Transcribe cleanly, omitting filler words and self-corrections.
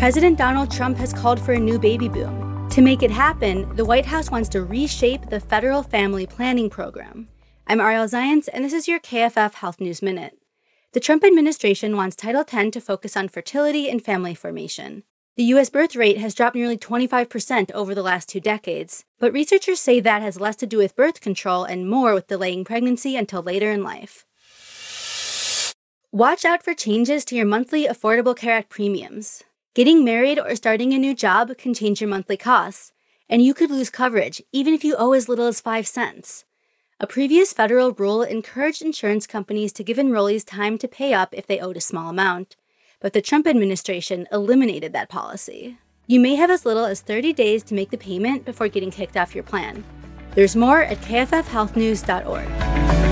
President Donald Trump has called for a new baby boom. To make it happen, the White House wants to reshape the federal family planning program. I'm Ariel Zients, and this is your KFF Health News Minute. The Trump administration wants Title X to focus on fertility and family formation. The U.S. birth rate has dropped nearly 25% over the last 2 decades, but researchers say that has less to do with birth control and more with delaying pregnancy until later in life. Watch out for changes to your monthly Affordable Care Act premiums. Getting married or starting a new job can change your monthly costs, and you could lose coverage even if you owe as little as 5 cents. A previous federal rule encouraged insurance companies to give enrollees time to pay up if they owed a small amount, but the Trump administration eliminated that policy. You may have as little as 30 days to make the payment before getting kicked off your plan. There's more at kffhealthnews.org.